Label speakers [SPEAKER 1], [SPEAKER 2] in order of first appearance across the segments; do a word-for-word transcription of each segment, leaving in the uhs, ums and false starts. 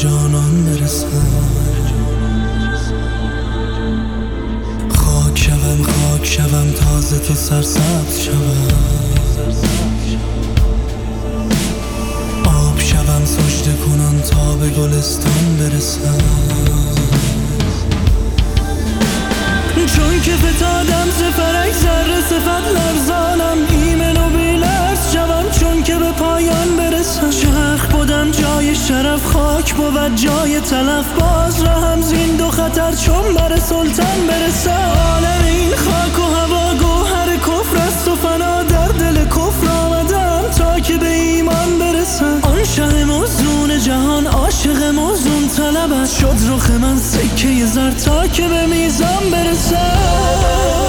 [SPEAKER 1] جانان برسم، خاک شوم خاک شوم تازه تو سرسبز شوم، آب شوم سجده کنان تا به گلستان برسم. چون که فتادم ز فلک ذره صفت لرزانم، ایمن و بی‌لرز شوم چون که به پایان برسم. چرخ بودم جای شرف، خاک بود جای تلف، باز رهم زین دو خطر چون بر سلطان برسم. عالم این خاک و هوا گوهر کفر است و فنا در دل کفر آمدم تا که به ایمان برسم. آن شه موزون جهان عاشق موزون طلب است، شد رخ من سکه زر تا که به میزان برسم.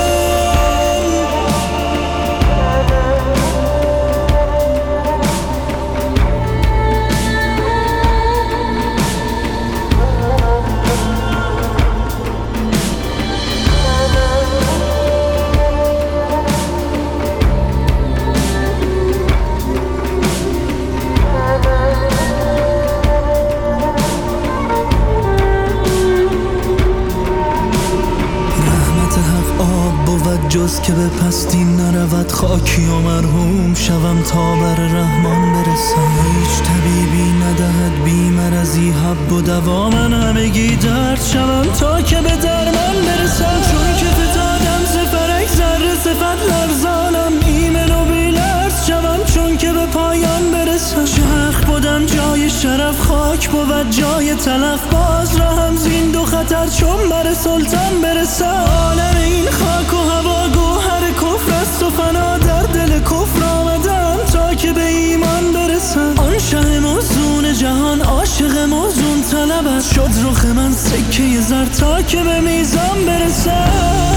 [SPEAKER 1] جز که به پستی نرود خاکی و مرحوم شوم تا بر رحمان برسم. هیچ طبیبی ندهد بی مرضی حب و دوا، من همگی درد شوم تا که به درمان برسم. چون که فتادم ز فلک ذره صفت لرزانم، ایمن و بی‌لرز شوم چون که به پایان برسم. چرخ بودم جای شرف، خاک بود جای تلف، باز رهم زین دو خطر چون بر سلطان برسم. عالم این خاک و هوا گوهر کفر است و فنا در دل کفر آمدم تا که به ایمان برسم. آن شه موزون جهان عاشق موزون طلب است، شد رخ من سکه زر تا که به میزان برسم.